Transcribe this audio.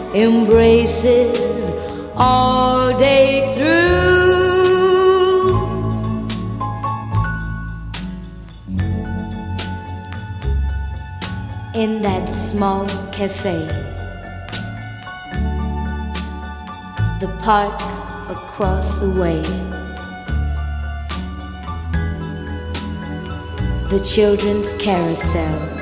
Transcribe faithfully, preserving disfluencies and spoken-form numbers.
embraces all day through. In that small cafe, the park across the way, the children's carousel,